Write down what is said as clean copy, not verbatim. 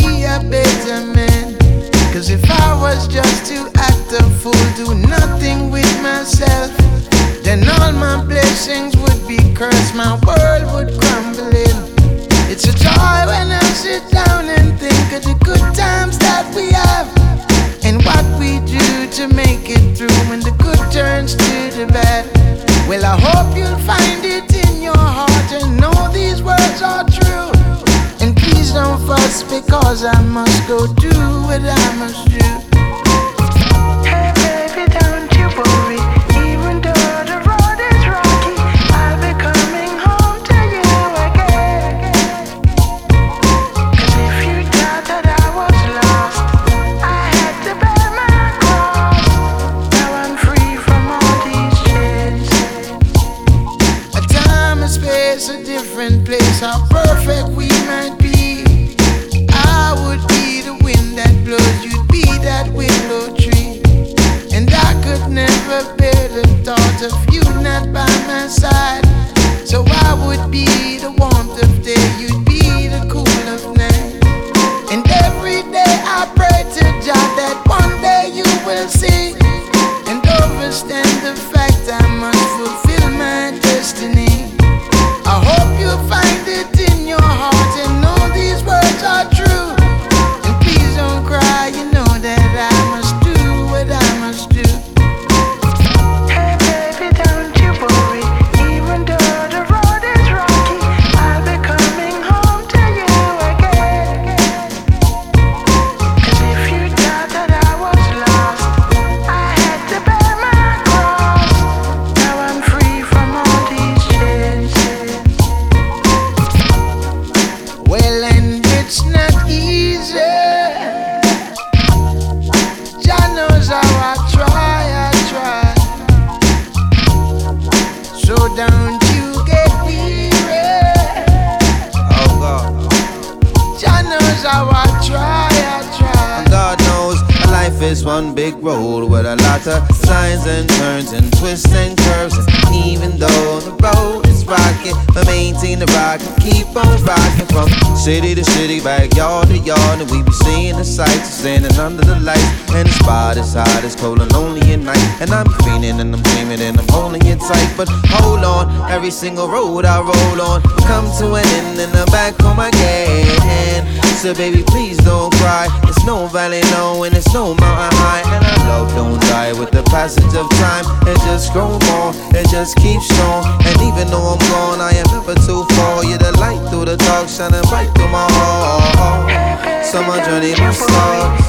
be a better man. Cause if I was just to act a fool, do nothing with myself, then all my blessings would be cursed, my world would crumble in. It's a joy when I sit down and think of the good times that we have, and what we do to make it through when the good turns to the bad. Well, I hope you'll find it in your heart and know these words are true. And please don't fuss, because I must go do what I must do. Hey baby, don't you worry, even though the road is rocky, I'll be coming home to you again. Cause if you thought that I was lost, I had to bear my cross. Now I'm free from all these chains. A time, a space, a different place, how perfect we might be. I would be the wind that blows, you'd be that willow tree. And I could never bear the thought of you not by my side. So I would be the warmth of day, you'd be the cool of night. And every day I pray to God that one day you will see and understand the fact I must fulfill my destiny. I hope you find it in your heart and know these words are true. And please don't cry, you know that I must do what I must do. Hey baby, don't you worry, even though the road is rocky, I'll be coming home to you again. Cause if you thought that I was lost, I had to bear my cross. Now I'm free from all these chains. Well, and it's not easy. Jah knows how I try. So don't you get weary. Oh God. Jah knows how I try. God knows life is one big road with a lot of signs and turns and twists and curves. And even though the road is rocky, but maintain the rock and keep on rocking from city to city, backyard to yard. And we be seeing the sights, standing under the lights. And the spot is hot, it's cold and lonely at night. And I'm feeling and I'm dreaming and I'm holding it tight. But hold on, every single road I roll on come to an end and I'm back home again. So baby, please don't cry. It's no valley low and it's no mountain high. And our love don't die with the passage of time. It just grows more, it just keeps strong. And even though I'm gone, I am never too far. You're the light through the dark, shining bright through my heart. So my journey must start.